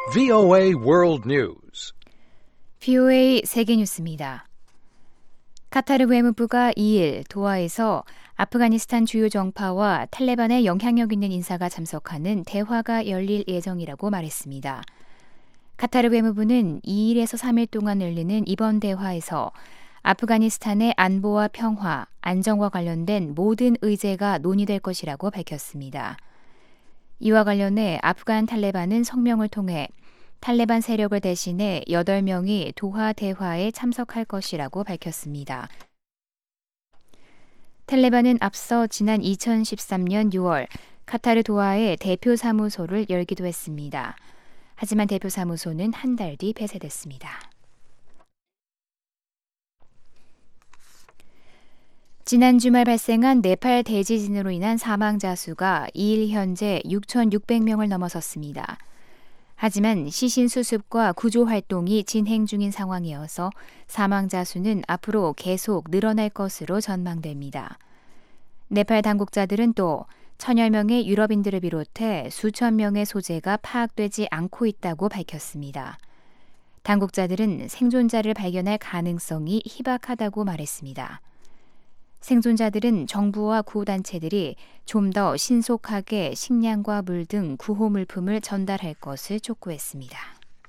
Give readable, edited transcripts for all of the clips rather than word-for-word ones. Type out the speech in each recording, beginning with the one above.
VOA World News. VOA 세계뉴스입니다. 카타르 외무부가 2일 도하에서 아프가니스탄 주요 정파와 탈레반의 영향력 있는 인사가 참석하는 대화가 열릴 예정이라고 말했습니다. 카타르 외무부는 2일에서 3일 동안 열리는 이번 대화에서 아프가니스탄의 안보와 평화, 안정과 관련된 모든 의제가 논의될 것이라고 밝혔습니다. 이와 관련해 아프간 탈레반은 성명을 통해 탈레반 세력을 대신해 8명이 도하 대화에 참석할 것이라고 밝혔습니다. 탈레반은 앞서 지난 2013년 6월 카타르 도하에 대표 사무소를 열기도 했습니다. 하지만 대표 사무소는 한 달 뒤 폐쇄됐습니다. 지난 주말 발생한 네팔 대지진으로 인한 사망자 수가 2일 현재 6,600명을 넘어섰습니다. 하지만 시신 수습과 구조 활동이 진행 중인 상황이어서 사망자 수는 앞으로 계속 늘어날 것으로 전망됩니다. 네팔 당국자들은 또 천여 명의 유럽인들을 비롯해 수천 명의 소재가 파악되지 않고 있다고 밝혔습니다. 당국자들은 생존자를 발견할 가능성이 희박하다고 말했습니다. 생존자들은 정부와 구호단체들이 좀 더 신속하게 식량과 물 등 구호 물품을 전달할 것을 촉구했습니다.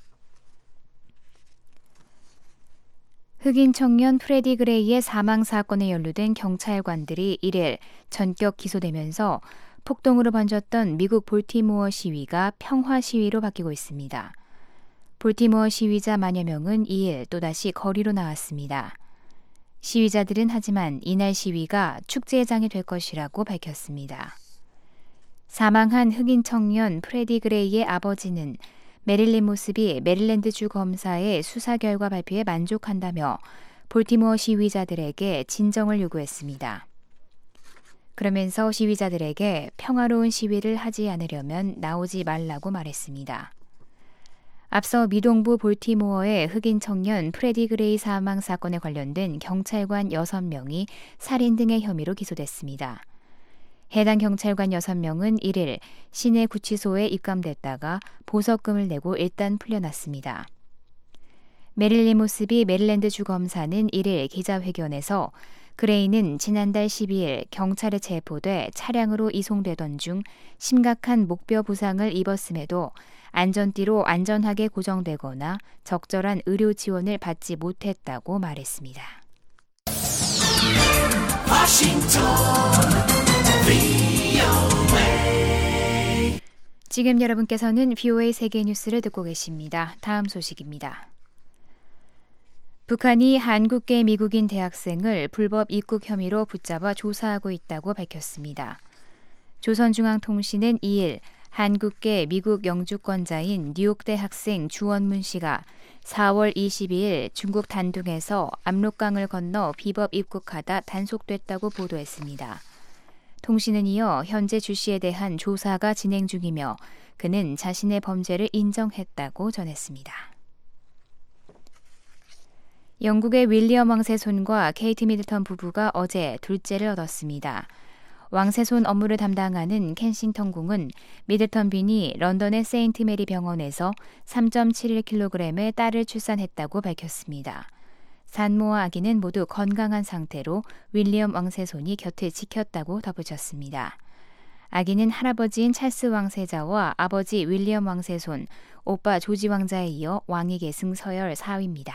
흑인 청년 프레디 그레이의 사망 사건에 연루된 경찰관들이 1일 전격 기소되면서 폭동으로 번졌던 미국 볼티모어 시위가 평화 시위로 바뀌고 있습니다. 볼티모어 시위자 만여 명은 2일 또다시 거리로 나왔습니다. 시위자들은 하지만 이날 시위가 축제장이 될 것이라고 밝혔습니다. 사망한 흑인 청년 프레디 그레이의 아버지는 메릴린 모스비 메릴랜드주 검사의 수사 결과 발표에 만족한다며 볼티모어 시위자들에게 진정을 요구했습니다. 그러면서 시위자들에게 평화로운 시위를 하지 않으려면 나오지 말라고 말했습니다. 앞서 미동부 볼티모어의 흑인 청년 프레디 그레이 사망 사건에 관련된 경찰관 6명이 살인 등의 혐의로 기소됐습니다. 해당 경찰관 6명은 1일 시내 구치소에 입감됐다가 보석금을 내고 일단 풀려났습니다. 메릴린 모스비 메릴랜드주 검사는 1일 기자회견에서 그레이는 지난달 12일 경찰에 체포돼 차량으로 이송되던 중 심각한 목뼈 부상을 입었음에도 안전띠로 안전하게 고정되거나 적절한 의료 지원을 받지 못했다고 말했습니다. 지금 여러분께서는 VOA 세계뉴스를 듣고 계십니다. 다음 소식입니다. 북한이 한국계 미국인 대학생을 불법 입국 혐의로 붙잡아 조사하고 있다고 밝혔습니다. 조선중앙통신은 2일 한국계 미국 영주권자인 뉴욕대 학생 주원문 씨가 4월 22일 중국 단둥에서 압록강을 건너 비법 입국하다 단속됐다고 보도했습니다. 통신은 이어 현재 주 씨에 대한 조사가 진행 중이며 그는 자신의 범죄를 인정했다고 전했습니다. 영국의 윌리엄 왕세손과 케이트 미들턴 부부가 어제 둘째를 얻었습니다. 왕세손 업무를 담당하는 켄싱턴궁은 미들턴 빈이 런던의 세인트 메리 병원에서 3.71kg의 딸을 출산했다고 밝혔습니다. 산모와 아기는 모두 건강한 상태로 윌리엄 왕세손이 곁을 지켰다고 덧붙였습니다. 아기는 할아버지인 찰스 왕세자와 아버지 윌리엄 왕세손, 오빠 조지 왕자에 이어 왕위 계승 서열 4위입니다.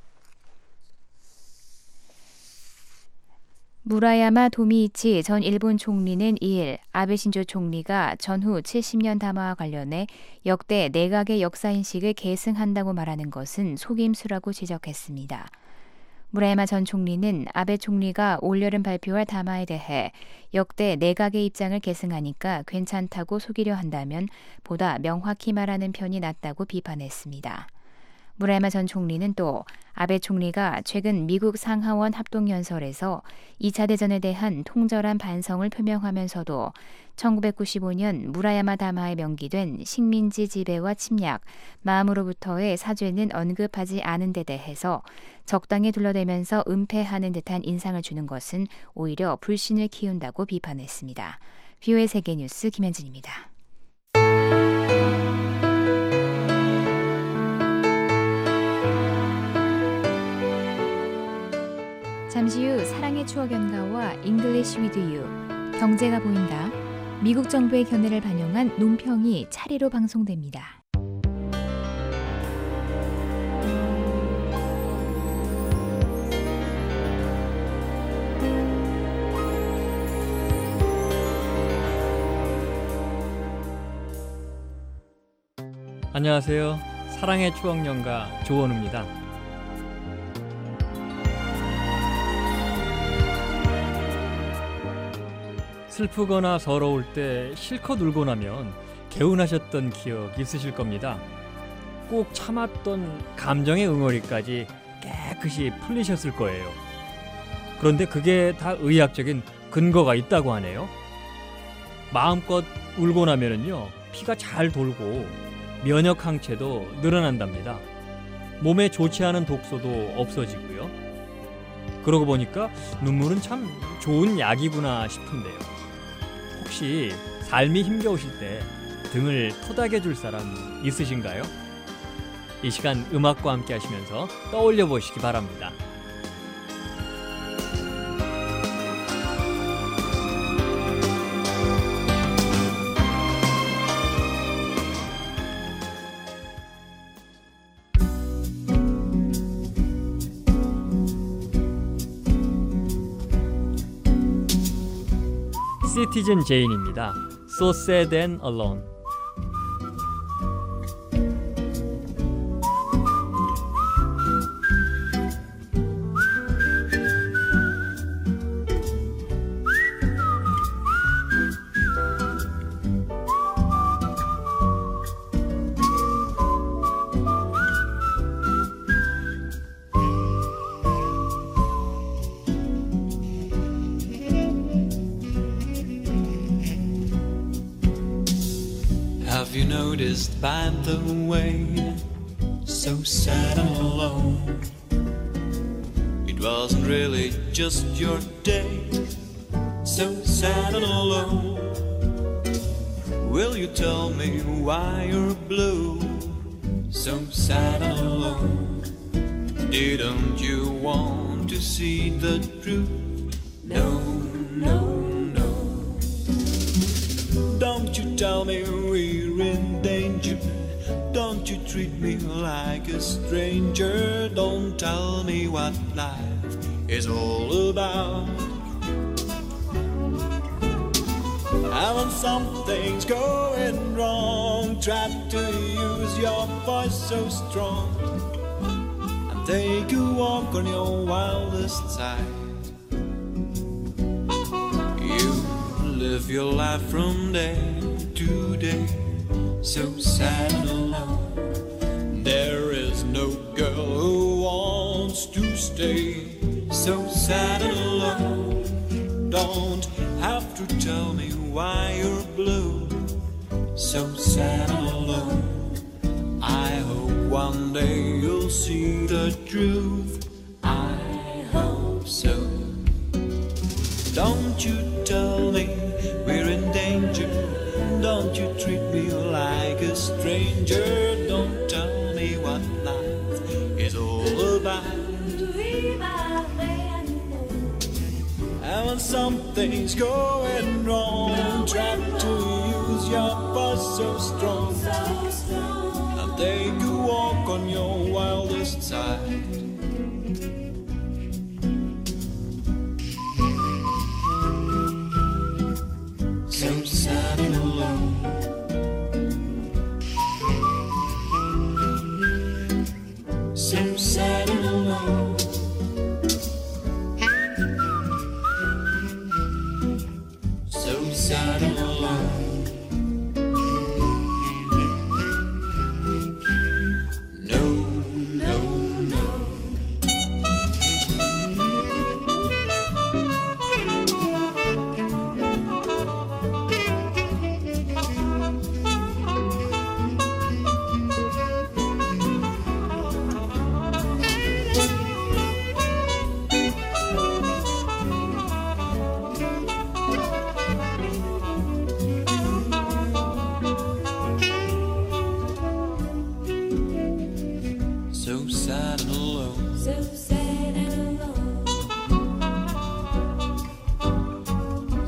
무라야마 도미이치 전 일본 총리는 2일 아베 신조 총리가 전후 70년 담화와 관련해 역대 내각의 역사인식을 계승한다고 말하는 것은 속임수라고 지적했습니다. 무라야마 전 총리는 아베 총리가 올여름 발표할 담화에 대해 역대 내각의 입장을 계승하니까 괜찮다고 속이려 한다면 보다 명확히 말하는 편이 낫다고 비판했습니다. 무라야마 전 총리는 또 아베 총리가 최근 미국 상하원 합동연설에서 2차 대전에 대한 통절한 반성을 표명하면서도 1995년 무라야마 담화에 명기된 식민지 지배와 침략, 마음으로부터의 사죄는 언급하지 않은 데 대해서 적당히 둘러대면서 은폐하는 듯한 인상을 주는 것은 오히려 불신을 키운다고 비판했습니다. VOA 세계뉴스 김현진입니다. 잠시 후 사랑의 추억 연가와 잉글리시 위드 유, 경제가 보인다. 미국 정부의 견해를 반영한 논평이 차례로 방송됩니다. 안녕하세요. 사랑의 추억 연가 조원우입니다. 슬프거나 서러울 때 실컷 울고 나면 개운하셨던 기억 있으실 겁니다. 꼭 참았던 감정의 응어리까지 깨끗이 풀리셨을 거예요. 그런데 그게 다 의학적인 근거가 있다고 하네요. 마음껏 울고 나면은요, 피가 잘 돌고 면역 항체도 늘어난답니다. 몸에 좋지 않은 독소도 없어지고요. 그러고 보니까 눈물은 참 좋은 약이구나 싶은데요. 혹시 삶이 힘겨우실 때 등을 토닥여 줄 사람 있으신가요? 이 시간 음악과 함께 하시면서 떠올려 보시기 바랍니다. 시티즌 제인입니다. So sad and alone. Have you noticed, by the way, so sad and alone? It wasn't really just your day, so sad and alone. Will you tell me why you're blue, so sad and alone? Didn't you want to see the truth? No, no. Don't you tell me we're in danger. Don't you treat me like a stranger. Don't tell me what life is all about. And when something's going wrong, try to use your voice so strong and take a walk on your wildest side. Live your life from day to day, so sad and alone. There is no girl who wants to stay, so sad and alone. Don't have to tell me why you're blue, so sad and alone. I hope one day you'll see the truth. I hope so. Don't you tell me we're in danger. Don't you treat me like a stranger. Don't tell me what life is all about. And when something's going wrong, try to use your voice so strong and take a walk on your wildest side. So sad and alone. So sad and alone. So sad and alone. No, no, no.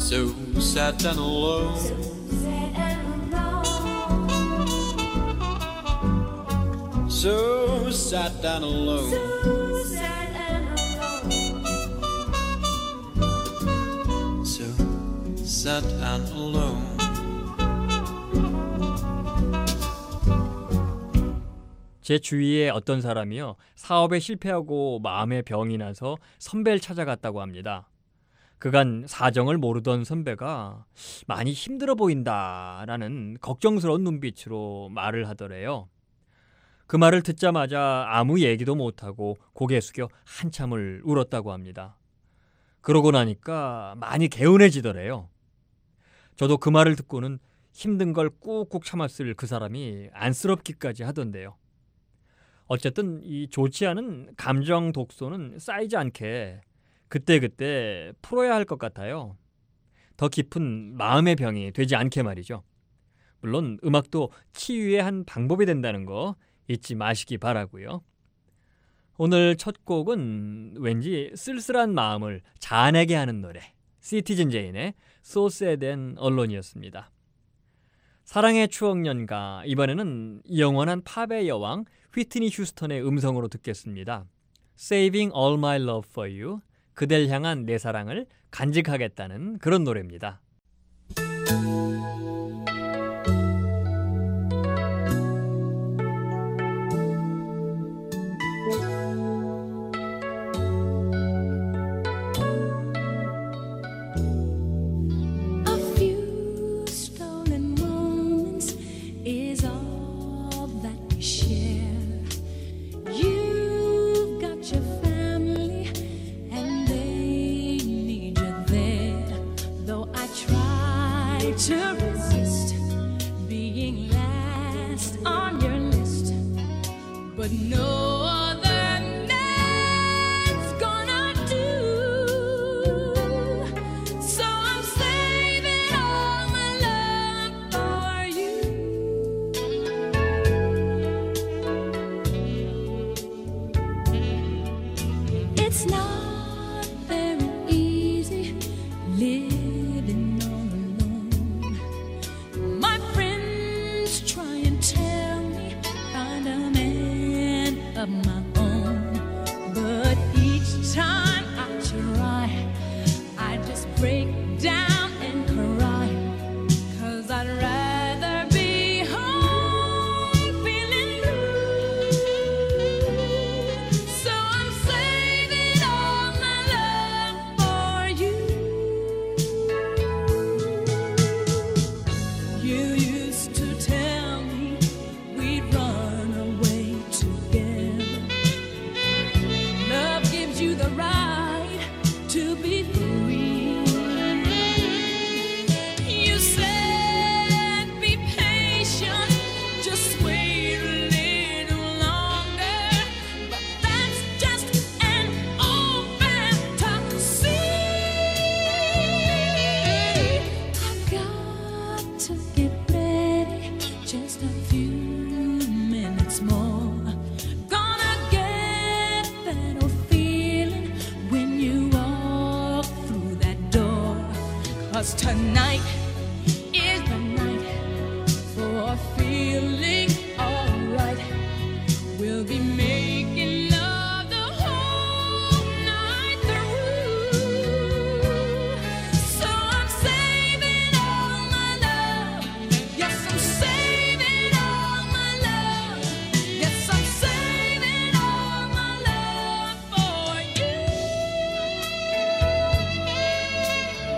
so sad and alone. So sad and alone. So sad and alone. 제 주위에 어떤 사람이요, 사업에 실패하고 마음의 병이 나서 선배를 찾아갔다고 합니다. 그간 사정을 모르던 선배가 많이 힘들어 보인다라는 걱정스러운 눈빛으로 말을 하더래요. 그 말을 듣자마자 아무 얘기도 못하고 고개 숙여 한참을 울었다고 합니다. 그러고 나니까 많이 개운해지더래요. 저도 그 말을 듣고는 힘든 걸 꾹꾹 참았을 그 사람이 안쓰럽기까지 하던데요. 어쨌든 이 좋지 않은 감정 독소는 쌓이지 않게 그때그때 풀어야 할 것 같아요. 더 깊은 마음의 병이 되지 않게 말이죠. 물론 음악도 치유의 한 방법이 된다는 거 잊지 마시기 바라고요. 오늘 첫 곡은 왠지 쓸쓸한 마음을 자아내게 하는 노래, 시티즌 제인의 So Sad and Alone이었습니다. 사랑의 추억 연가, 이번에는 영원한 팝의 여왕 휘트니 휴스턴의 음성으로 듣겠습니다. Saving all my love for you, 그댈 향한 내 사랑을 간직하겠다는 그런 노래입니다. To resist being last on your list, but no other name's gonna do. So I'm saving all my love for you. It's not very easy living on. My friends try and tell me find a man of my own, but each time I try, I just break down and cry, 'cause I'd rather be home feeling blue. So I'm saving all my love for you. You used to tell me we'd run away together. Love gives you the right to be free. You said be patient, just wait a little longer, but that's just an old fantasy. I've got to get ready, just a few minutes more. Gonna get that old feeling when you walk through that door. 'Cause tonight is the night for feeling alright. We'll be making love the whole night through. So I'm saving all my love. Yes, I'm saving all my love. Yes, I'm saving all my love for you.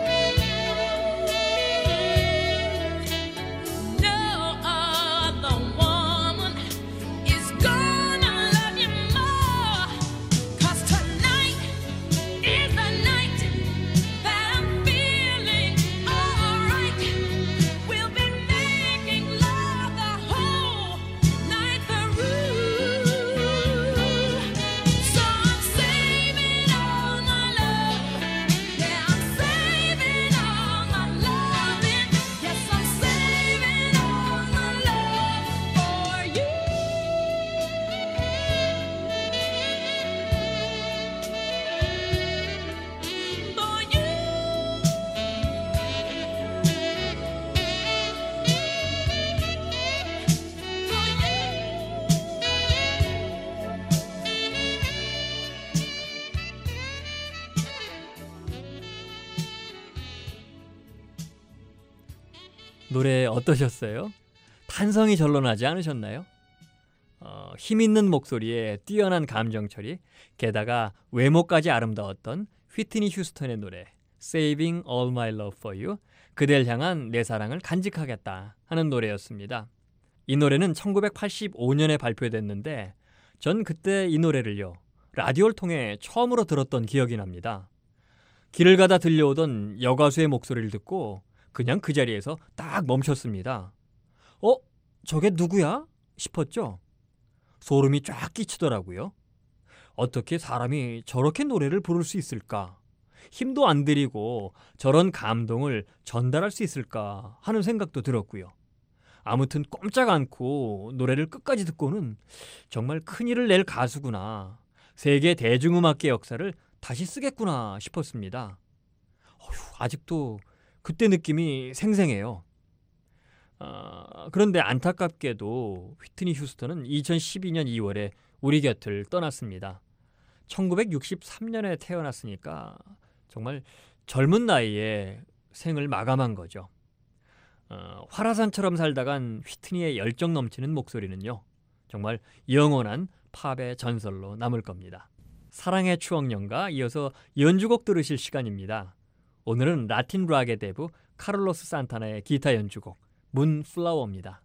No other 노래 어떠셨어요? 탄성이 절로 나지 않으셨나요? 힘있는 목소리에 뛰어난 감정 처리, 게다가 외모까지 아름다웠던 휘트니 휴스턴의 노래 Saving All My Love For You, 그댈 향한 내 사랑을 간직하겠다 하는 노래였습니다. 이 노래는 1985년에 발표됐는데 전 그때 이 노래를요, 라디오를 통해 처음으로 들었던 기억이 납니다. 길을 가다 들려오던 여가수의 목소리를 듣고 그냥 그 자리에서 딱 멈췄습니다. 저게 누구야? 싶었죠. 소름이 쫙 끼치더라고요. 어떻게 사람이 저렇게 노래를 부를 수 있을까? 힘도 안 들이고 저런 감동을 전달할 수 있을까 하는 생각도 들었고요. 아무튼 꼼짝 않고 노래를 끝까지 듣고는 정말 큰일을 낼 가수구나, 세계 대중음악계 역사를 다시 쓰겠구나 싶었습니다. 아직도 그때 느낌이 생생해요. 그런데 안타깝게도 휘트니 휴스턴은 2012년 2월에 우리 곁을 떠났습니다. 1963년에 태어났으니까 정말 젊은 나이에 생을 마감한 거죠. 화라산처럼 살다간 휘트니의 열정 넘치는 목소리는요, 정말 영원한 팝의 전설로 남을 겁니다. 사랑의 추억연가, 이어서 연주곡 들으실 시간입니다. 오늘은 라틴 락의 대부 카를로스 산타나의 기타 연주곡 문플라워입니다.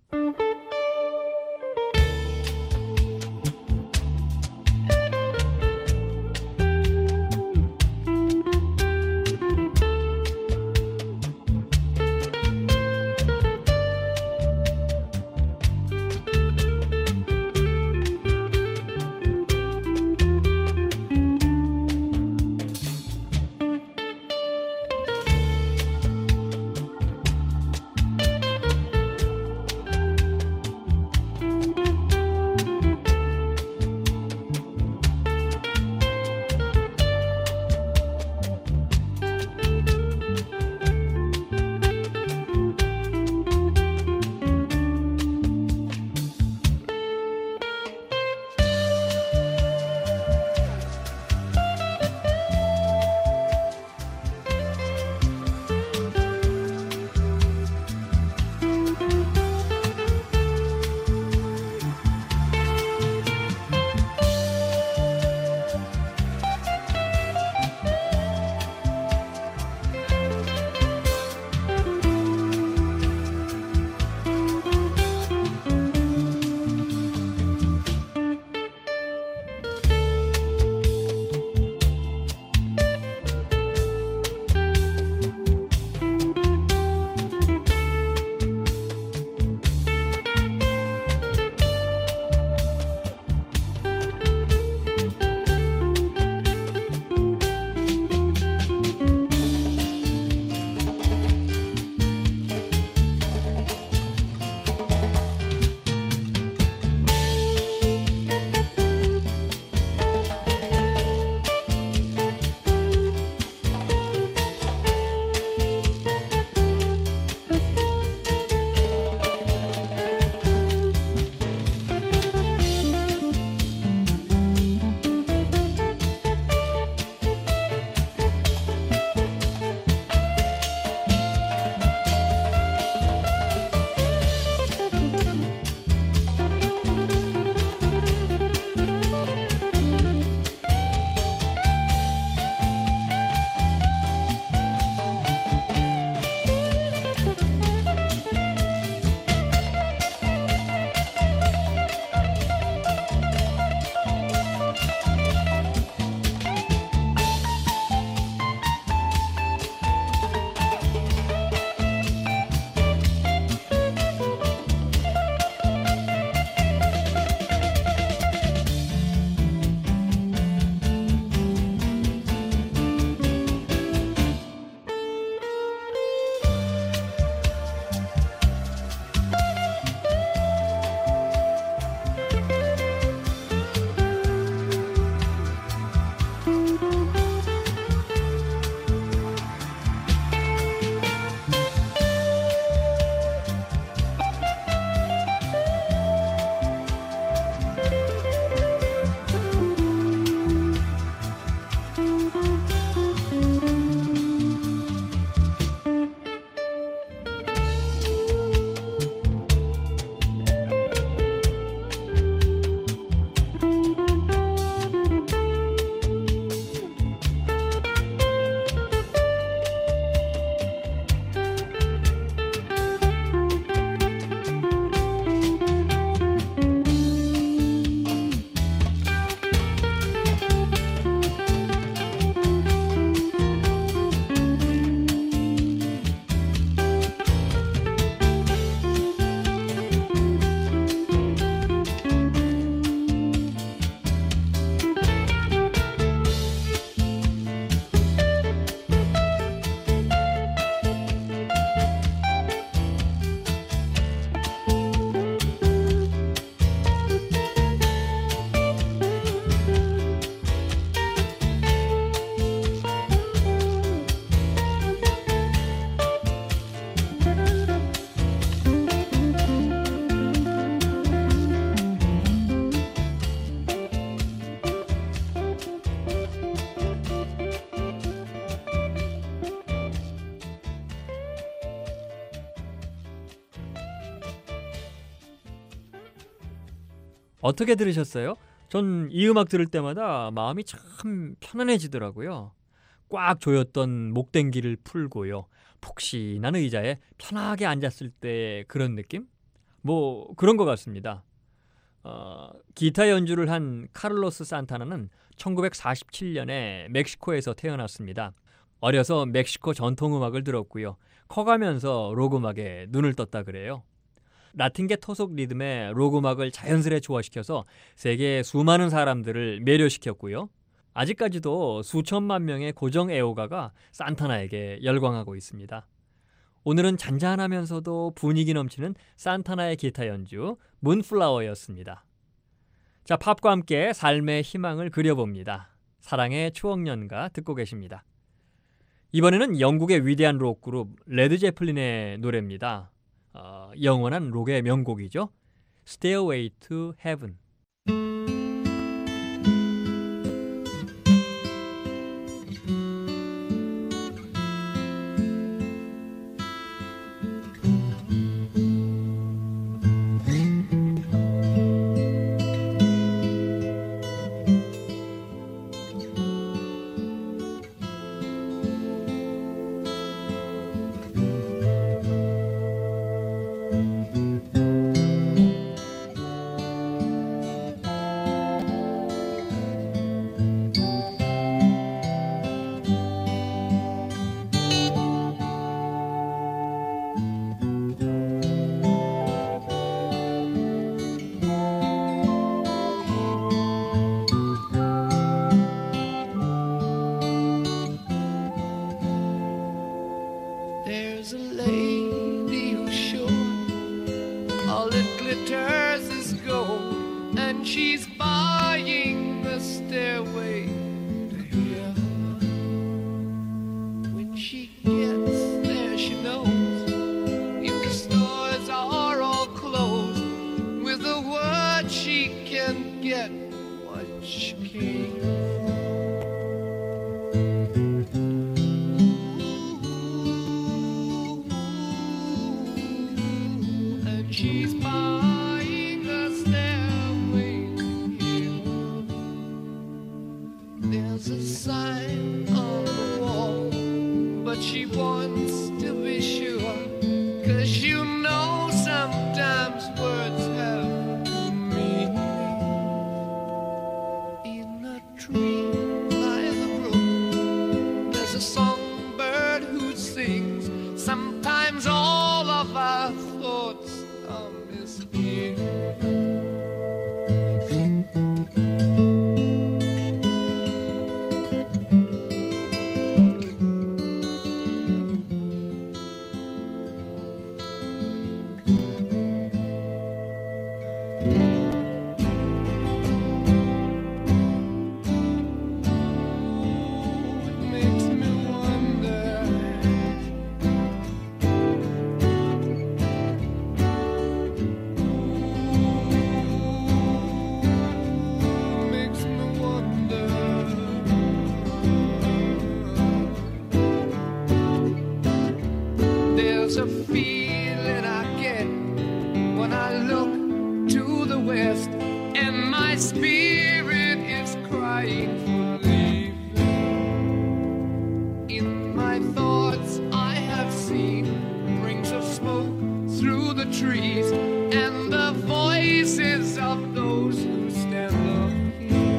어떻게 들으셨어요? 전 이 음악 들을 때마다 마음이 참 편안해지더라고요. 꽉 조였던 목댕기를 풀고요. 푹신한 의자에 편하게 앉았을 때 그런 느낌? 뭐 그런 것 같습니다. 기타 연주를 한 카를로스 산타나는 1947년에 멕시코에서 태어났습니다. 어려서 멕시코 전통음악을 들었고요. 커가면서 록음악에 눈을 떴다 그래요. 라틴계 토속 리듬의 록음악을 자연스레 조화시켜서 세계의 수많은 사람들을 매료시켰고요. 아직까지도 수천만 명의 고정 애호가가 산타나에게 열광하고 있습니다. 오늘은 잔잔하면서도 분위기 넘치는 산타나의 기타 연주 문플라워였습니다. 자, 팝과 함께 삶의 희망을 그려봅니다. 사랑의 추억연가 듣고 계십니다. 이번에는 영국의 위대한 록그룹 레드 제플린의 노래입니다. 영원한 록의 명곡이죠. Stairway to Heaven. There's a lady who's sure all that glitters is gold, and she's buying the stairway to heaven. When she gets there, she knows if the stores are all closed, with a word she can get what she came for. She's buying a stairway here. There's a sign on the wall, but she wants to be sure, 'cause you know sometimes words have two meanings. In a tree by the brook, there's a songbird who sings. Sometimes all of our thoughts is here. There's a feeling I get when I look to the west, and my spirit is crying for leaving. In my thoughts I have seen rings of smoke through the trees, and the voices of those who stand up here.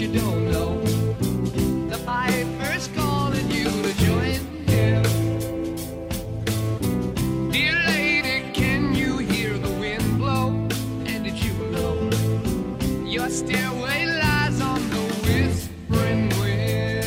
you don't know. The piper's calling you to join him. Dear lady, can you hear the wind blow? And did you know your stairway lies on the whispering wind?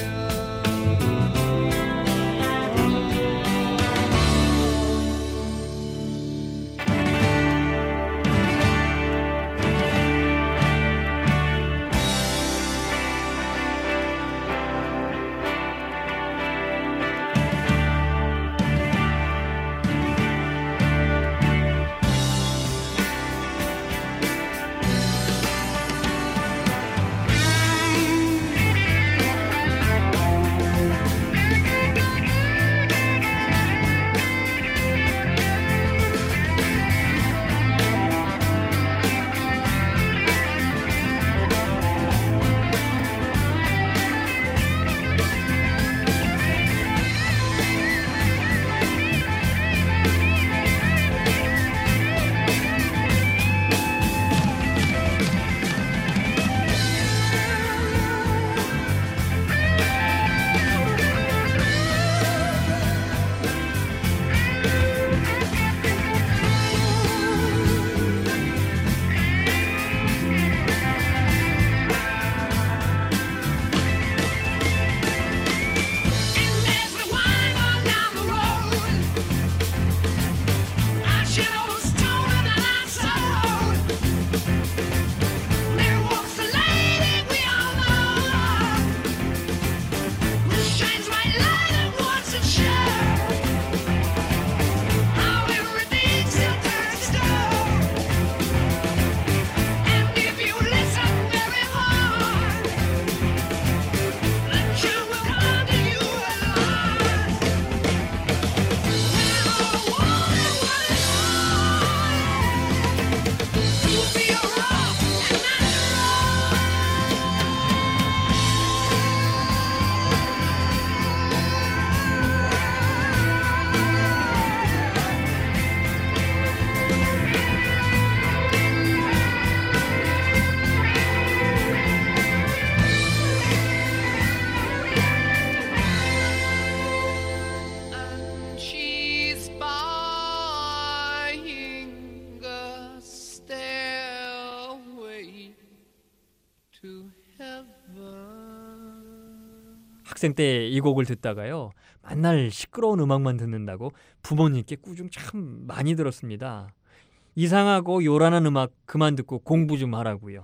학생 때 이 곡을 듣다가요, 맨날 시끄러운 음악만 듣는다고 부모님께 꾸중 참 많이 들었습니다. 이상하고 요란한 음악 그만 듣고 공부 좀 하라고요.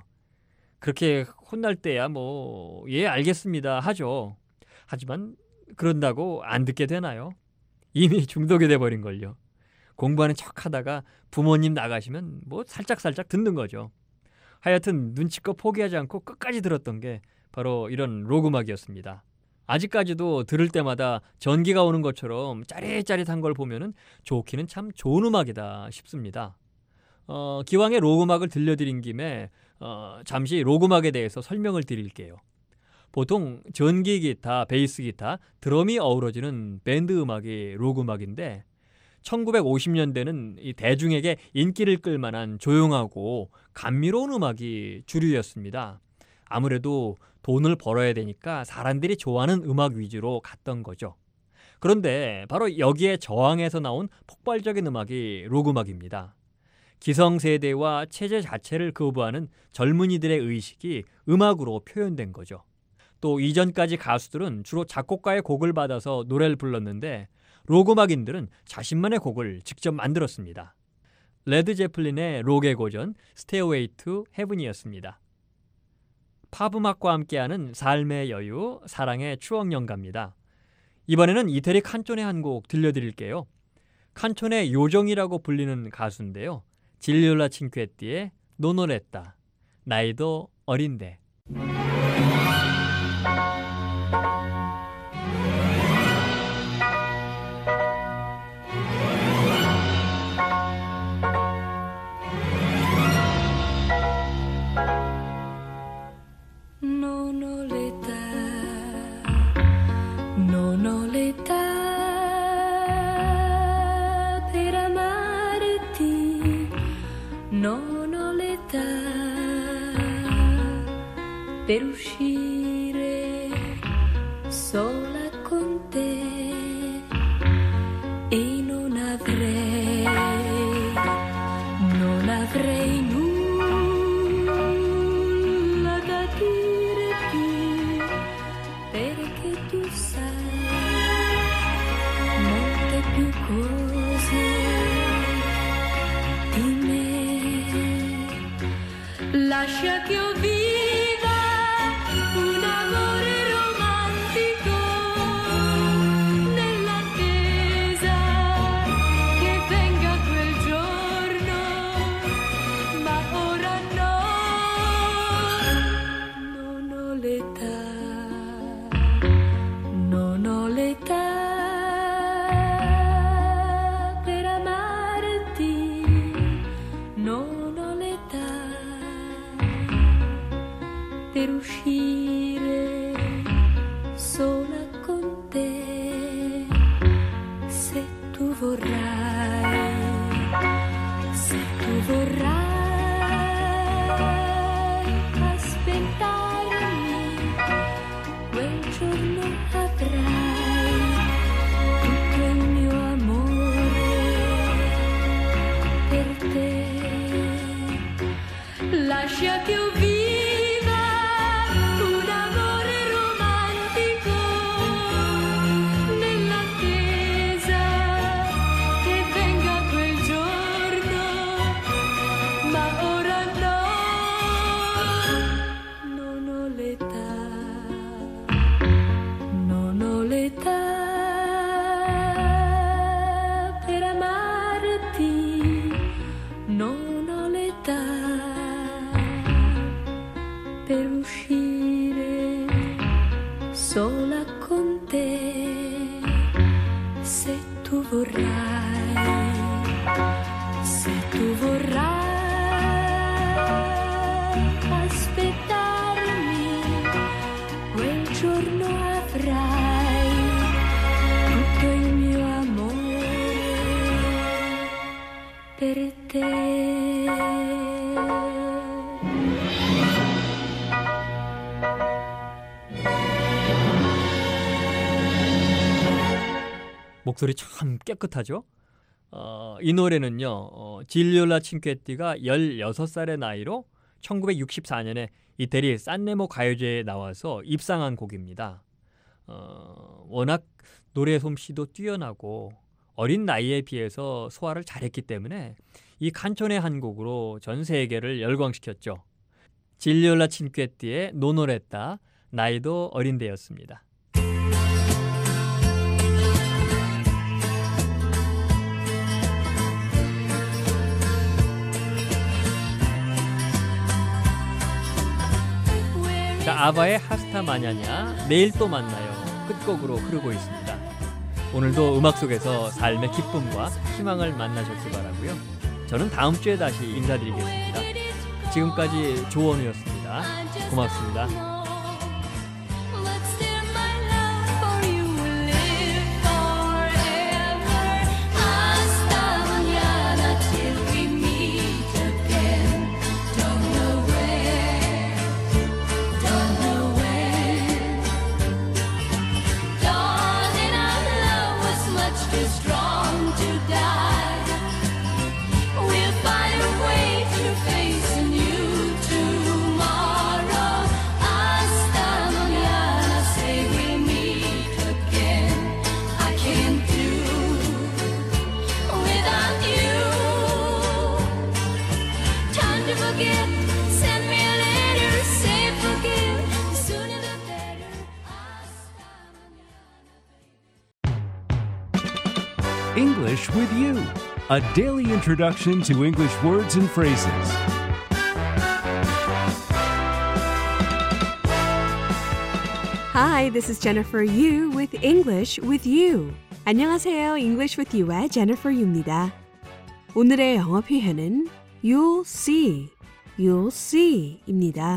그렇게 혼날 때야 뭐 예 알겠습니다 하죠. 하지만 그런다고 안 듣게 되나요? 이미 중독이 돼버린걸요. 공부하는 척하다가 부모님 나가시면 뭐 살짝살짝 듣는 거죠. 하여튼 눈치껏 포기하지 않고 끝까지 들었던 게 바로 이런 록 음악이었습니다. 아직까지도 들을 때마다 전기가 오는 것처럼 짜릿짜릿한 걸 보면은 좋기는 참 좋은 음악이다 싶습니다. 기왕에 록 음악을 들려드린 김에 잠시 록 음악에 대해서 설명을 드릴게요. 보통 전기 기타, 베이스 기타, 드럼이 어우러지는 밴드 음악이 록 음악인데 1950년대는 이 대중에게 인기를 끌 만한 조용하고 감미로운 음악이 주류였습니다. 아무래도 돈을 벌어야 되니까 사람들이 좋아하는 음악 위주로 갔던 거죠. 그런데 바로 여기에 저항해서 나온 폭발적인 음악이 록 음악입니다. 기성세대와 체제 자체를 거부하는 젊은이들의 의식이 음악으로 표현된 거죠. 또 이전까지 가수들은 주로 작곡가의 곡을 받아서 노래를 불렀는데 록 음악인들은 자신만의 곡을 직접 만들었습니다. 레드 제플린의 록의 고전 스테이웨이 투 헤븐이었습니다. 팝 음악과 함께하는 삶의 여유, 사랑의 추억 연가입니다. 이번에는 이태리 칸촌의 한 곡 들려드릴게요. 칸촌의 요정이라고 불리는 가수인데요. 질리올라 칭퀘띠의 노노레타, 나이도 어린데. Non ho l'età per uscire sola con te e non avrei nulla da dirti perché tu sai molte più cose di me. Lascia che io viva un amore romantico nell'attesa che venga quel giorno, ma ora no, non ho l'età per amarti, non ho l'età per uscire sola con te. Se tu vorrai aspettarmi, quel giorno avrai tutto il mio amore per te. Lascia che io viva un amore romantico nell'attesa che venga quel giorno, ma ora no, non ho l'età per amarti, non ho l'età per uscire sola con te. Se tu vorrai aspettarmi, quel giorno avrai tutto il mio amore per te. 목소리 참 깨끗하죠? 이 노래는요. 질리올라 친que티가 16살의 나이로 1964년에 이태리 산레모 가요제에 나와서 입상한 곡입니다. 워낙 노래 솜씨도 뛰어나고 어린 나이에 비해서 소화를 잘했기 때문에 이 칸촌의 한 곡으로 전 세계를 열광시켰죠. 질리올라 친que티의 노노레타, 나이도 어린데였습니다. 자, 아바의 하스타 마냐냐, 내일 또 만나요 끝곡으로 흐르고 있습니다. 오늘도 음악 속에서 삶의 기쁨과 희망을 만나셨기 바라고요. 저는 다음 주에 다시 인사드리겠습니다. 지금까지 조원우였습니다. 고맙습니다. English with You, a daily introduction to English words and phrases. Hi, this is Jennifer Yu with English with You. 안녕하세요. English with You의 Jennifer Yu입니다. 오늘의 영어 표현은 You'll see, You'll see입니다.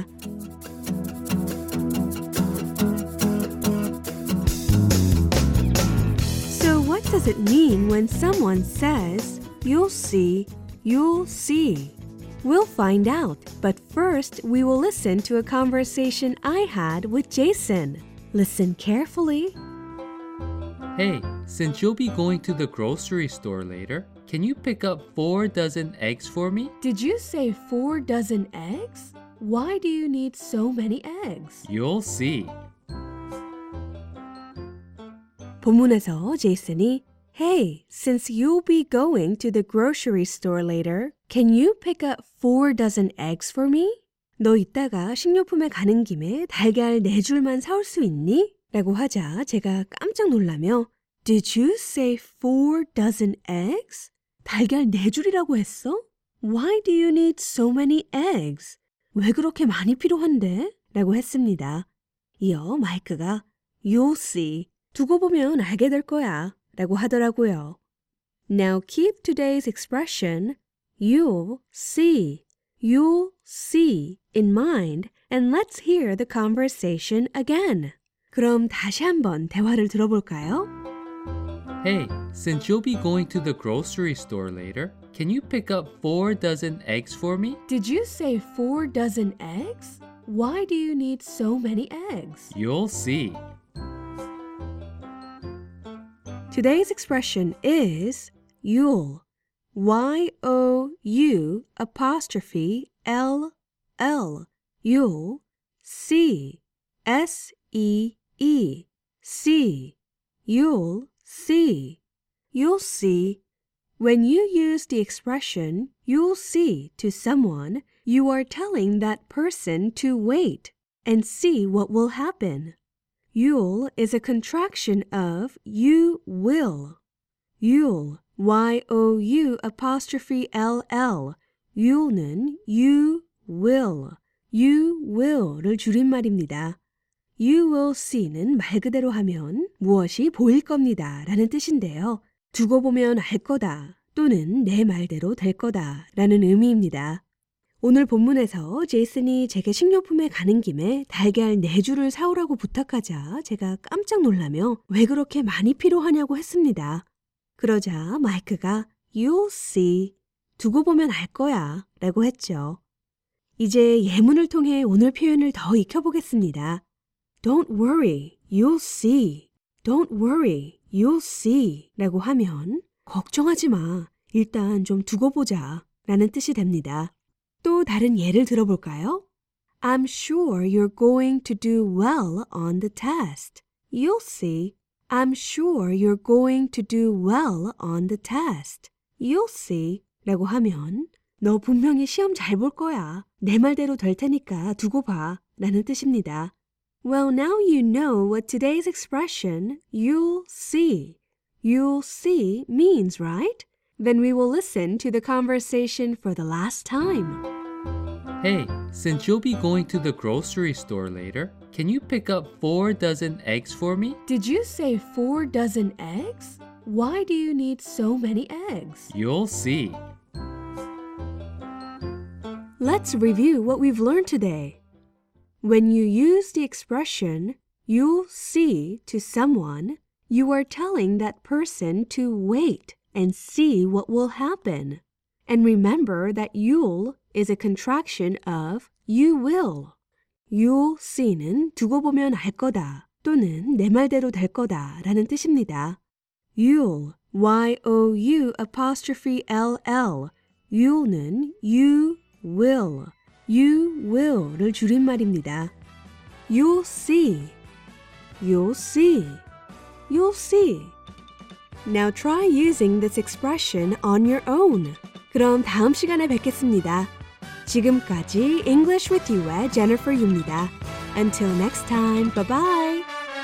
So what does it mean when someone says, You'll see, You'll see? We'll find out, but first we will listen to a conversation I had with Jason. Listen carefully. Hey, since you'll be going to the grocery store later, can you pick up 4 dozen eggs for me? Did you say 4 dozen eggs? Why do you need so many eggs? You'll see. 본문에서 제이슨이 Hey, since you'll be going to the grocery store later, can you pick up 4 dozen eggs for me? 너 이따가 식료품에 가는 김에 달걀 4줄만 사올 수 있니? 라고 하자 제가 깜짝 놀라며 Did you say 4 dozen eggs? 달걀 4줄이라고 했어? Why do you need so many eggs? 왜 그렇게 많이 필요한데? 라고 했습니다. 이어 마이크가 You'll see. 두고 보면 알게 될 거야. 라고 하더라고요. Now keep today's expression You'll see in mind and let's hear the conversation again. 그럼 다시 한번 대화를 들어볼까요? Hey, since you'll be going to the grocery store later, can you pick up 4 dozen eggs for me? Did you say 4 dozen eggs? Why do you need so many eggs? You'll see. Today's expression is you'll. Y-O-U apostrophe L-L. You'll see. S-E-E. See. You'll see. You'll see. When you use the expression you'll see to someone, you are telling that person to wait and see what will happen. You'll is a contraction of you will. You'll, Y-O-U apostrophe L-L. you'll는 you will를 줄임말입니다. You will see는 말 그대로 하면 무엇이 보일 겁니다 라는 뜻인데요. 두고 보면 알 거다 또는 내 말대로 될 거다 라는 의미입니다. 오늘 본문에서 제이슨이 제게 식료품에 가는 김에 달걀 4줄을 사오라고 부탁하자 제가 깜짝 놀라며 왜 그렇게 많이 필요하냐고 했습니다. 그러자 마이크가 You'll see, 두고 보면 알 거야 라고 했죠. 이제 예문을 통해 오늘 표현을 더 익혀보겠습니다. Don't worry, you'll see. Don't worry, you'll see 라고 하면 걱정하지 마, 일단 좀 두고 보자 라는 뜻이 됩니다. 또 다른 예를 들어볼까요? I'm sure you're going to do well on the test. You'll see. I'm sure you're going to do well on the test. You'll see 라고 하면 너 분명히 시험 잘 볼 거야. 내 말대로 될 테니까 두고 봐 라는 뜻입니다. Well, now you know what today's expression you'll see means, right? Then we will listen to the conversation for the last time. Hey, since you'll be going to the grocery store later, can you pick up 4 dozen eggs for me? Did you say 4 dozen eggs? Why do you need so many eggs? You'll see. Let's review what we've learned today. When you use the expression you'll see to someone, you are telling that person to wait and see what will happen. And remember that you'll is a contraction of you will. You'll see는 두고 보면 알 거다 또는 내 말대로 될 거다 라는 뜻입니다. You'll, Y-O-U apostrophe L-L. you'll는 you will를 줄임말입니다. You'll see. You'll see. You'll see. Now try using this expression on your own. 그럼 다음 시간에 뵙겠습니다. 지금까지 English with You의 Jennifer Yu입니다. Until next time, bye-bye.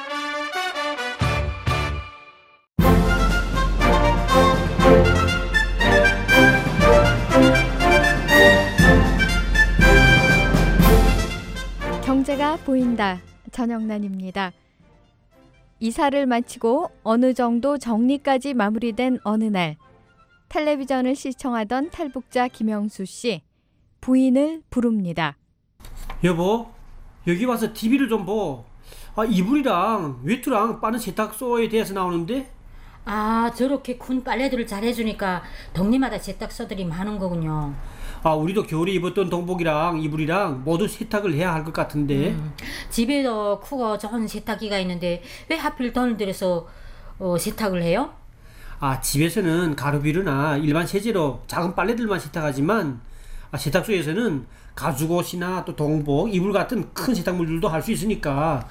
경제가 보인다. 전영란입니다. 이사를 마치고 어느 정도 정리까지 마무리된 어느 날 텔레비전을 시청하던 탈북자 김영수 씨 부인을 부릅니다. 여보, 여기 와서 TV를 좀 보. 이불이랑 외투랑 빠는 세탁소에 대해서 나오는데? 저렇게 큰 빨래들을 잘해주니까 동네마다 세탁소들이 많은 거군요. 우리도 겨울에 입었던 동복이랑 이불이랑 모두 세탁을 해야 할 것 같은데. 집에도 크고 좋은 세탁기가 있는데 왜 하필 돈을 들여서 세탁을 해요? 집에서는 가루비누나 일반 세제로 작은 빨래들만 세탁하지만 세탁소에서는 가죽옷이나 또 동복, 이불 같은 큰 세탁물들도 할 수 있으니까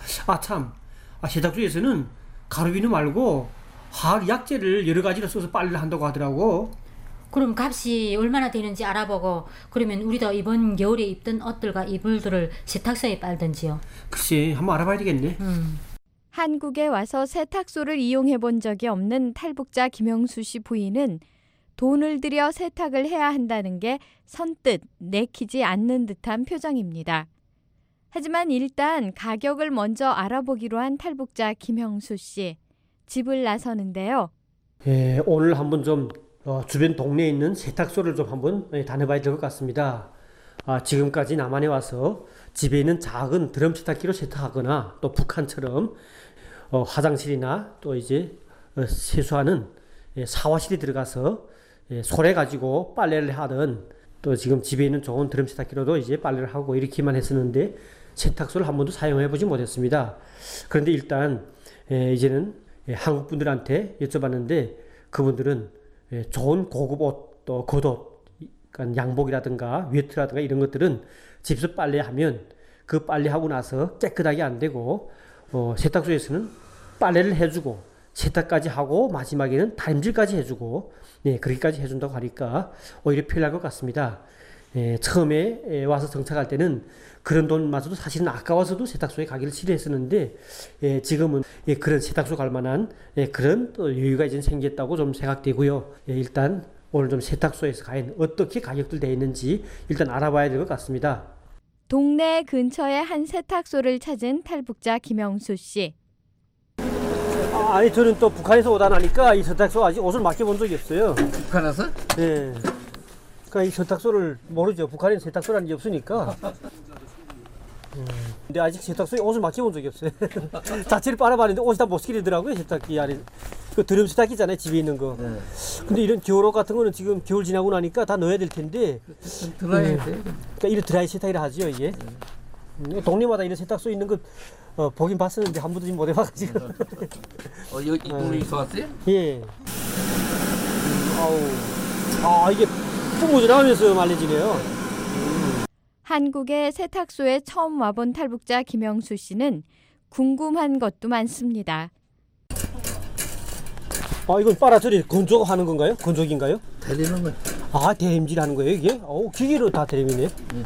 세탁소에서는 가루비누 말고 화학 약재를 여러 가지로 써서 빨래를 한다고 하더라고. 그럼 값이 얼마나 되는지 알아보고 그러면 우리도 이번 겨울에 입던 옷들과 이불들을 세탁소에 빨든지요. 글쎄 한번 알아봐야 되겠네. 한국에 와서 세탁소를 이용해 본 적이 없는 탈북자 김영수 씨 부인은 돈을 들여 세탁을 해야 한다는 게 선뜻 내키지 않는 듯한 표정입니다. 하지만 일단 가격을 먼저 알아보기로 한 탈북자 김영수 씨. 집을 나서는데요. 오늘 한번 좀 주변 동네에 있는 세탁소를 좀 한번 다녀봐야 될 것 같습니다. 지금까지 남한에 와서 집에 있는 작은 드럼 세탁기로 세탁하거나 또 북한처럼 화장실이나 또 이제 세수하는 샤워실에 들어가서 소래 가지고 빨래를 하든 또 지금 집에 있는 좋은 드럼 세탁기로도 이제 빨래를 하고 이렇게만 했었는데 세탁소를 한 번도 사용해 보지 못했습니다. 그런데 일단 이제는 한국 분들한테 여쭤봤는데 그분들은 좋은 고급 옷 또 겉옷, 그러니까 양복이라든가 외투라든가 이런 것들은 집에서 빨래하면 그 빨래하고 나서 깨끗하게 안 되고 세탁소에서는 빨래를 해주고 세탁까지 하고 마지막에는 다림질까지 해주고 그렇게까지 해준다고 하니까 오히려 편리할 것 같습니다. 처음에 와서 정착할 때는 그런 돈마저도 사실은 아까워서도 세탁소에 가기를 싫어했었는데 지금은 그런 세탁소 갈 만한 그런 또 여유가 이제 생겼다고 좀 생각되고요. 일단 오늘 좀 세탁소에서 과연 어떻게 가격들 되어 있는지 일단 알아봐야 될 것 같습니다. 동네 근처의 한 세탁소를 찾은 탈북자 김영수 씨. 저는 또 북한에서 오다 나니까 이 세탁소 아직 옷을 맡겨본 적이 없어요. 북한에서? 네. 그러니까 이 세탁소를 모르죠. 북한에는 세탁소라는 게 없으니까. 근데 아직 세탁소에 옷을 맡겨본 적이 없어요. 자체를 빨아봤는데 옷이 다 못 시키더라고요. 세탁기 안에. 그 드럼 세탁기잖아요. 집에 있는 거. 네. 근데 이런 겨울옷 같은 거는 지금 겨울 지나고 나니까 다 넣어야 될 텐데. 드라이해야 돼. 그러니까 이런 드라이 세탁이라 하죠, 이게. 동네마다 이런 세탁소 있는 거 보긴 봤었는데 한 번도 못 해봐가지고. 여기 이 동네 있어 왔어요? 예. 이게 뿜어져나오면서 말려지네요. 한국의 세탁소에 처음 와본 탈북자 김영수 씨는 궁금한 것도 많습니다. 이건 빨아들이 건조하는 건가요? 건조기인가요? 데리는 거. 데림질 하는 거예요, 이게? 기계로 다 데림이네.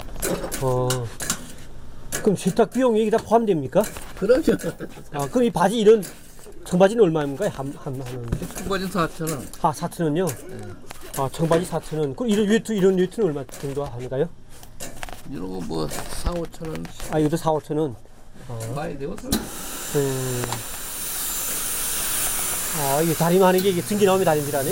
그럼 세탁 비용이 여기 다 포함됩니까? 그러죠. 그럼 이 바지 이런 청바지는 얼마인가요? 하는데? 청바지 4,000원. 4,000원요? 네. 청바지 4,000원. 그럼 이런 외투는 얼마 정도 하는가요? 이런 거 뭐 4,000-5,000원. 이것도 4,000-5,000원. 많이 되었어. 이게 다림하는 게 이게 등기 나오면 다림질하네.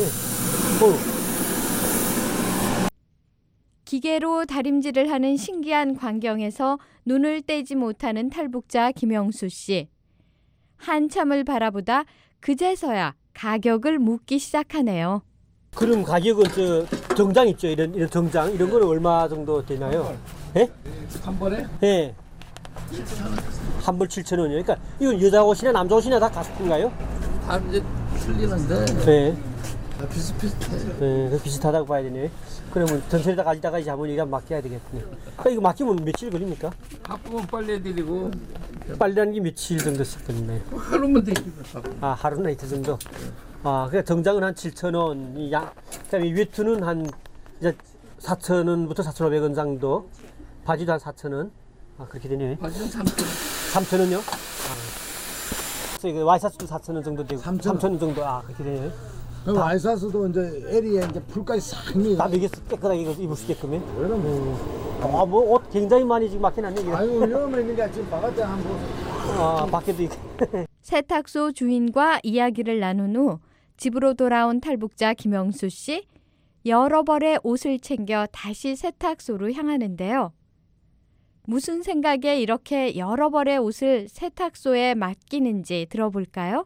기계로 다림질을 하는 신기한 광경에서 눈을 떼지 못하는 탈북자 김영수 씨. 한참을 바라보다 그제서야 가격을 묻기 시작하네요. 그럼 가격은 정장 있죠? 이런 정장 이런 거는 얼마 정도 되나요? 예? 한 번에? 예. 7,000원. 한 벌 7,000원이요. 그러니까 이건 여자 옷이나 남자 옷이나 다 같은가요? 다 이제 틀리는데. 네. 다 비슷비슷해. 네, 비슷하다고 봐야 되네. 그러면 전설에다 가지다가 이제 한번 여기다 맡겨야 되겠네. 이거 맡기면 며칠 걸립니까? 바쁘면 빨래드리고. 빨래하는 게 며칠 정도씩 걸리나요? 하루면 되겠네. 하루나 이틀 정도. 그러니까 정장은 한 7,000원, 그다음에 외투는 한 이제 4,000원부터 4,500원 정도, 바지도 한 4,000원. 그렇게 되네요. 바지는 3,000원. 3,000원요? 와이셔츠도 4,000원 정도 되고 3,000원 정도 그렇게 되네요. 그럼 와이셔츠도 이제 에리에 이제 풀까지 싹 미. 다 먹여 깨끗하게 입을 수 있게끔. 뭐 옷 굉장히 많이 지금 맡겨놨네. 위험은 있는데 지금 바깥에 한번. 밖에도 있고. 세탁소 주인과 이야기를 나눈 후 집으로 돌아온 탈북자 김영수 씨. 여러 벌의 옷을 챙겨 다시 세탁소로 향하는데요. 무슨 생각에 이렇게 여러 벌의 옷을 세탁소에 맡기는지 들어볼까요?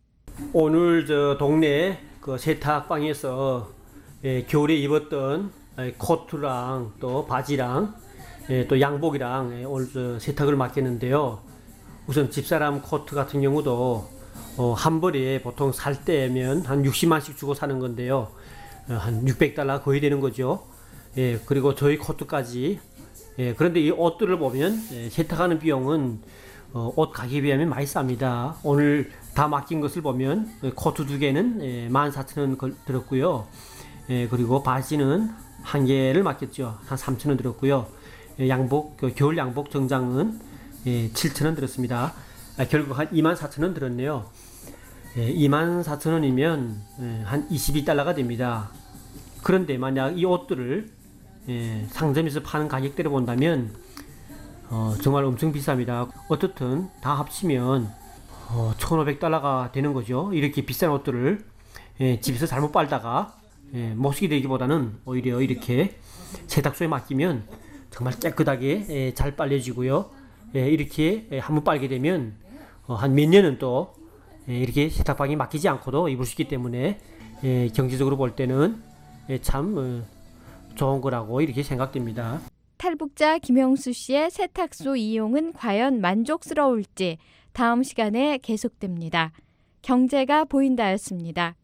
오늘 동네 그 세탁방에서 겨울에 입었던 코트랑 또 바지랑 또 양복이랑 오늘 세탁을 맡겼는데요. 우선 집사람 코트 같은 경우도 한 벌에 보통 살 때면 한 60만씩 주고 사는 건데요. 한 600달러 거의 되는 거죠. 그리고 저희 코트까지. 그런데 이 옷들을 보면 세탁하는 비용은 옷 가격에 비하면 많이 쌉니다. 오늘 다 맡긴 것을 보면 코트 2개는 14,000원 들었고요. 그리고 바지는 1개를 맡겼죠. 한 3,000원 들었고요. 양복, 겨울 양복 정장은 7,000원 들었습니다. 결국 한 24,000원 들었네요. 24,000원이면 한 22달러가 됩니다. 그런데 만약 이 옷들을 상점에서 파는 가격대로 본다면 정말 엄청 비쌉니다. 어떻든 다 합치면 1,500달러가 되는 거죠. 이렇게 비싼 옷들을 집에서 잘못 빨다가 못 쓰게 되기보다는 오히려 이렇게 세탁소에 맡기면 정말 깨끗하게 잘 빨려지고요. 이렇게 한번 빨게 되면 한 몇 년은 또 이렇게 세탁방에 맡기지 않고도 입을 수 있기 때문에 경제적으로 볼 때는 참 좋은 거라고 이렇게 생각됩니다. 탈북자 김영수 씨의 세탁소 이용은 과연 만족스러울지 다음 시간에 계속됩니다. 경제가 보인다였습니다.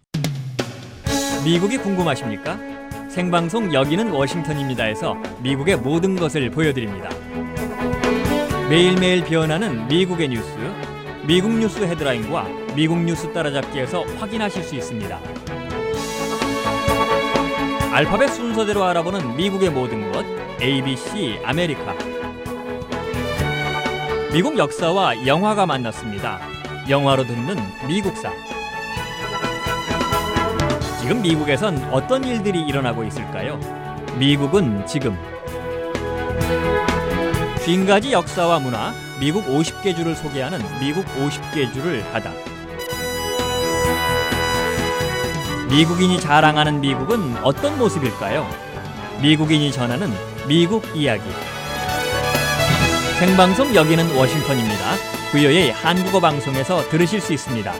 미국이 궁금하십니까? 생방송 여기는 워싱턴입니다에서 미국의 모든 것을 보여드립니다. 매일매일 변하는 미국의 뉴스, 미국 뉴스 헤드라인과 미국 뉴스 따라잡기에서 확인하실 수 있습니다. 알파벳 순서대로 알아보는 미국의 모든 것, ABC 아메리카. 미국 역사와 영화가 만났습니다. 영화로 듣는 미국사. 지금 미국에선 어떤 일들이 일어나고 있을까요? 미국은 지금. 50가지 역사와 문화, 미국 50개 주를 소개하는 미국 50개 주를 하다. 미국인이 자랑하는 미국은 어떤 모습일까요? 미국인이 전하는 미국 이야기. 생방송 여기는 워싱턴입니다. VOA 한국어 방송에서 들으실 수 있습니다.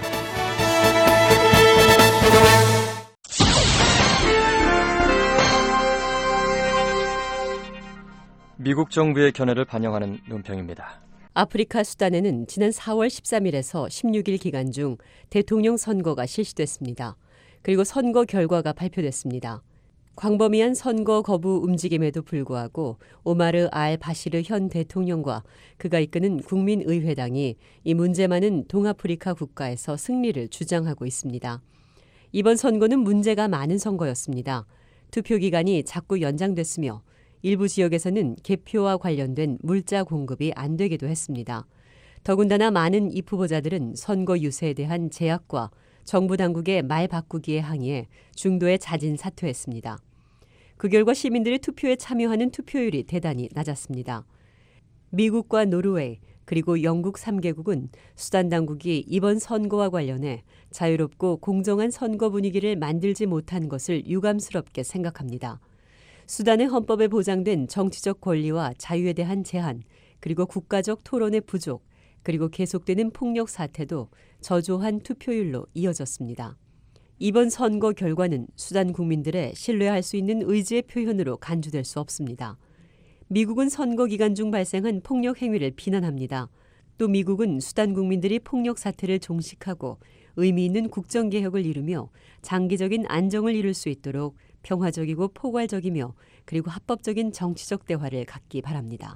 미국 정부의 견해를 반영하는 논평입니다. 아프리카 수단에는 지난 4월 13일에서 16일 기간 중 대통령 선거가 실시됐습니다. 그리고 선거 결과가 발표됐습니다. 광범위한 선거 거부 움직임에도 불구하고 오마르 알 바시르 현 대통령과 그가 이끄는 국민의회당이 이 문제 많은 동아프리카 국가에서 승리를 주장하고 있습니다. 이번 선거는 문제가 많은 선거였습니다. 투표 기간이 자꾸 연장됐으며 일부 지역에서는 개표와 관련된 물자 공급이 안 되기도 했습니다. 더군다나 많은 입후보자들은 선거 유세에 대한 제약과 정부 당국의 말 바꾸기에 항의해 중도에 자진 사퇴했습니다. 그 결과 시민들이 투표에 참여하는 투표율이 대단히 낮았습니다. 미국과 노르웨이 그리고 영국 3개국은 수단 당국이 이번 선거와 관련해 자유롭고 공정한 선거 분위기를 만들지 못한 것을 유감스럽게 생각합니다. 수단의 헌법에 보장된 정치적 권리와 자유에 대한 제한, 그리고 국가적 토론의 부족, 그리고 계속되는 폭력 사태도 저조한 투표율로 이어졌습니다. 이번 선거 결과는 수단 국민들의 신뢰할 수 있는 의지의 표현으로 간주될 수 없습니다. 미국은 선거 기간 중 발생한 폭력 행위를 비난합니다. 또 미국은 수단 국민들이 폭력 사태를 종식하고 의미 있는 국정개혁을 이루며 장기적인 안정을 이룰 수 있도록 평화적이고 포괄적이며 그리고 합법적인 정치적 대화를 갖기 바랍니다.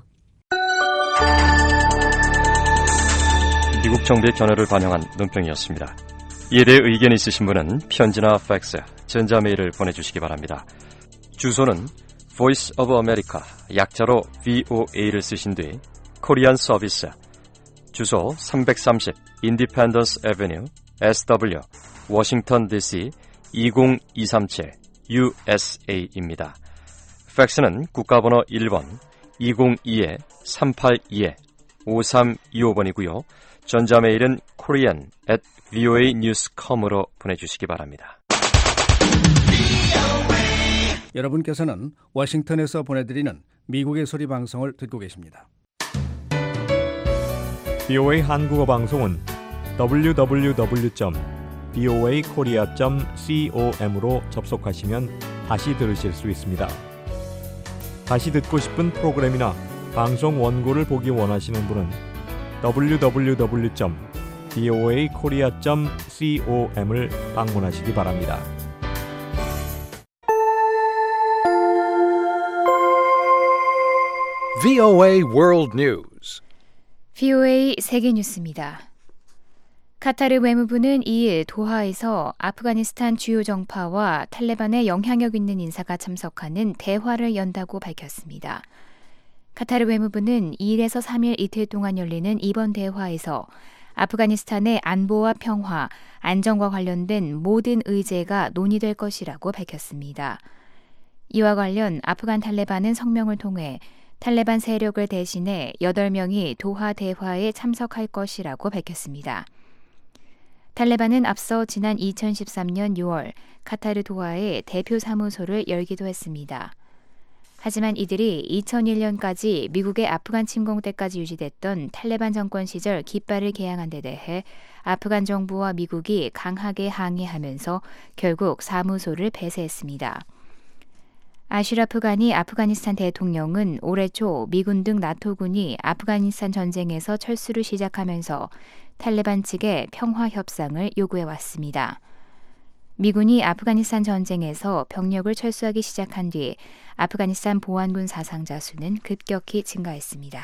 미국 정부의 견해를 반영한 논평이었습니다. 이에 대해 의견이 있으신 분은 편지나 팩스, 전자메일을 보내주시기 바랍니다. 주소는 Voice of America, 약자로 VOA를 쓰신 뒤 코리안 서비스, 주소 330 Independence Avenue, SW, 워싱턴 DC 20237 USA입니다. 팩스는 국가번호 1번 202-382-5325번이고요. 전자메일은 korean@voanews.com으로 보내주시기 바랍니다. 여러분께서는 워싱턴에서 보내드리는 미국의 소리 방송을 듣고 계십니다. VOA 한국어 방송은 www.voakorea.com으로 접속하시면 다시 들으실 수 있습니다. 다시 듣고 싶은 프로그램이나 방송 원고를 보기 원하시는 분은 www.voakorea.com을 방문하시기 바랍니다. VOA World News. VOA 세계 뉴스입니다. 카타르 외무부는 2일 도하에서 아프가니스탄 주요 정파와 탈레반의 영향력 있는 인사가 참석하는 대화를 연다고 밝혔습니다. 카타르 외무부는 2일에서 3일 이틀 동안 열리는 이번 대화에서 아프가니스탄의 안보와 평화, 안정과 관련된 모든 의제가 논의될 것이라고 밝혔습니다. 이와 관련 아프간 탈레반은 성명을 통해 탈레반 세력을 대신해 8명이 도하 대화에 참석할 것이라고 밝혔습니다. 탈레반은 앞서 지난 2013년 6월 카타르 도하에 대표 사무소를 열기도 했습니다. 하지만 이들이 2001년까지 미국의 아프간 침공 때까지 유지됐던 탈레반 정권 시절 깃발을 개양한 데 대해 아프간 정부와 미국이 강하게 항의하면서 결국 사무소를 폐쇄했습니다. 아슈라프 가니 아프가니스탄 대통령은 올해 초 미군 등 나토군이 아프가니스탄 전쟁에서 철수를 시작하면서 탈레반 측에 평화 협상을 요구해왔습니다. 미군이 아프가니스탄 전쟁에서 병력을 철수하기 시작한 뒤 아프가니스탄 보안군 사상자 수는 급격히 증가했습니다.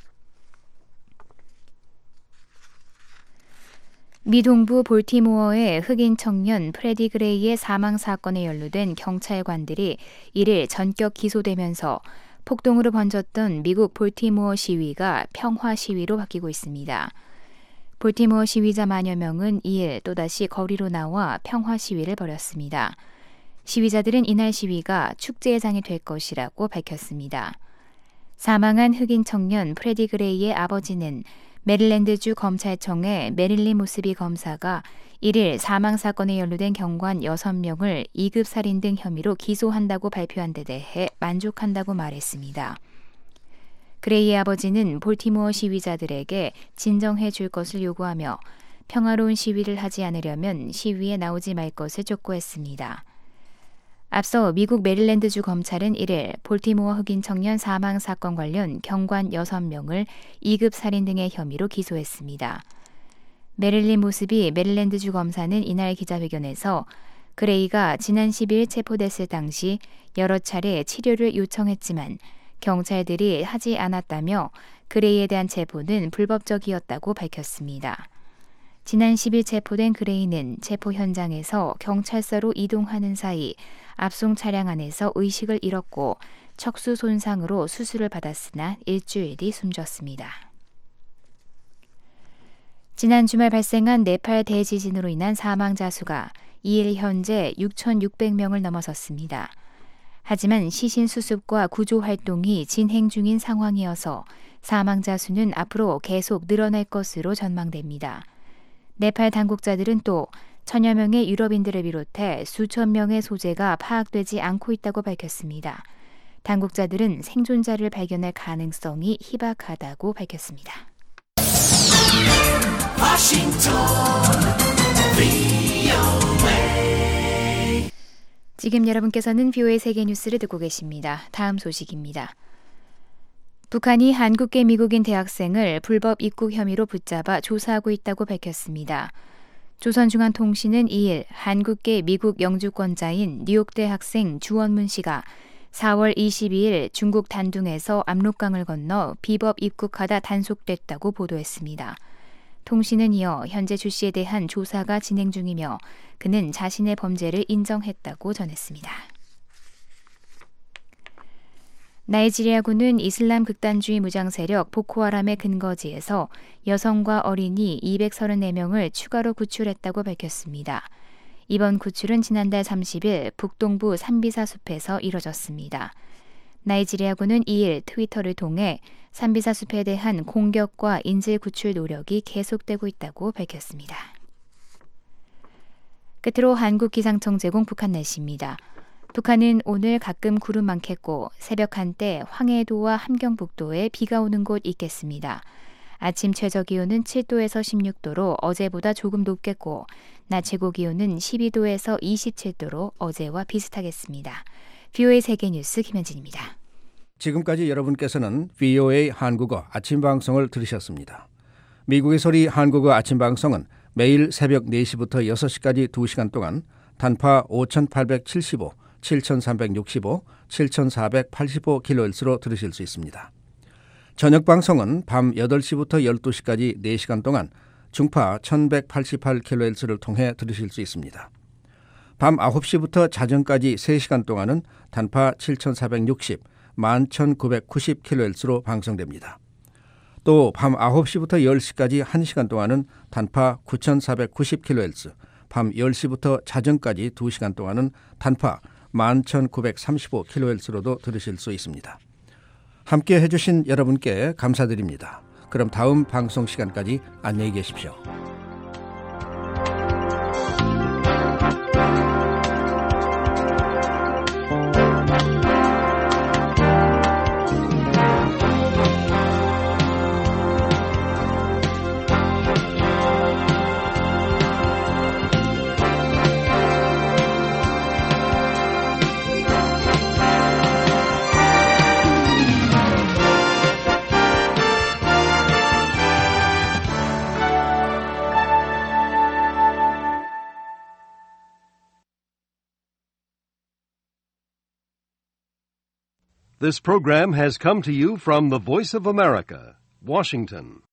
미 동부 볼티모어의 흑인 청년 프레디 그레이의 사망 사건에 연루된 경찰관들이 1일 전격 기소되면서 폭동으로 번졌던 미국 볼티모어 시위가 평화 시위로 바뀌고 있습니다. 볼티모어 시위자 만여 명은 2일 또다시 거리로 나와 평화 시위를 벌였습니다. 시위자들은 이날 시위가 축제의 장이 될 것이라고 밝혔습니다. 사망한 흑인 청년 프레디 그레이의 아버지는 메릴랜드주 검찰청의 메릴린 모스비 검사가 1일 사망 사건에 연루된 경관 6명을 2급 살인 등 혐의로 기소한다고 발표한 데 대해 만족한다고 말했습니다. 그레이의 아버지는 볼티모어 시위자들에게 진정해 줄 것을 요구하며 평화로운 시위를 하지 않으려면 시위에 나오지 말 것을 촉구했습니다. 앞서 미국 메릴랜드주 검찰은 1일 볼티모어 흑인 청년 사망 사건 관련 경관 6명을 2급 살인 등의 혐의로 기소했습니다. 메릴린 모스비 메릴랜드주 검사는 이날 기자회견에서 그레이가 지난 10일 체포됐을 당시 여러 차례 치료를 요청했지만 경찰들이 하지 않았다며 그레이에 대한 체포는 불법적이었다고 밝혔습니다. 지난 10일 체포된 그레이는 체포 현장에서 경찰서로 이동하는 사이 압송 차량 안에서 의식을 잃었고 척수 손상으로 수술을 받았으나 일주일 뒤 숨졌습니다. 지난 주말 발생한 네팔 대지진으로 인한 사망자 수가 2일 현재 6,600명을 넘어섰습니다. 하지만 시신 수습과 구조 활동이 진행 중인 상황이어서 사망자 수는 앞으로 계속 늘어날 것으로 전망됩니다. 네팔 당국자들은 또 천여 명의 유럽인들을 비롯해 수천 명의 소재가 파악되지 않고 있다고 밝혔습니다. 당국자들은 생존자를 발견할 가능성이 희박하다고 밝혔습니다. 지금 여러분께서는 VOA 세계 뉴스를 듣고 계십니다. 다음 소식입니다. 북한이 한국계 미국인 대학생을 불법 입국 혐의로 붙잡아 조사하고 있다고 밝혔습니다. 조선중앙통신은 2일 한국계 미국 영주권자인 뉴욕대 학생 주원문 씨가 4월 22일 중국 단둥에서 압록강을 건너 비법 입국하다 단속됐다고 보도했습니다. 통신은 이어 현재 주 씨에 대한 조사가 진행 중이며 그는 자신의 범죄를 인정했다고 전했습니다. 나이지리아군은 이슬람 극단주의 무장세력 보코하람의 근거지에서 여성과 어린이 234명을 추가로 구출했다고 밝혔습니다. 이번 구출은 지난달 30일 북동부 산비사 숲에서 이뤄졌습니다. 나이지리아군은 2일 트위터를 통해 산비사 숲에 대한 공격과 인질 구출 노력이 계속되고 있다고 밝혔습니다. 끝으로 한국기상청 제공 북한 날씨입니다. 북한은 오늘 가끔 구름 많겠고 새벽 한때 황해도와 함경북도에 비가 오는 곳 있겠습니다. 아침 최저기온은 7도에서 16도로 어제보다 조금 높겠고 낮 최고 기온은 12도에서 27도로 어제와 비슷하겠습니다. VOA 세계뉴스 김현진입니다. 지금까지 여러분께서는 VOA 한국어 아침 방송을 들으셨습니다. 미국의 소리 한국어 아침 방송은 매일 새벽 4시부터 6시까지 2시간 동안 단파 5875, 7365, 7485kHz로 들으실 수 있습니다. 저녁 방송은 밤 8시부터 12시까지 4시간 동안 중파 1188kHz를 통해 들으실 수 있습니다. 밤 9시부터 자정까지 3시간 동안은 단파 7460, 11990kHz로 방송됩니다. 또 밤 9시부터 10시까지 1시간 동안은 단파 9490kHz, 밤 10시부터 자정까지 2시간 동안은 단파 11935kHz로도 들으실 수 있습니다. 함께 해주신 여러분께 감사드립니다. 그럼 다음 방송 시간까지 안녕히 계십시오. This program has come to you from the Voice of America, Washington.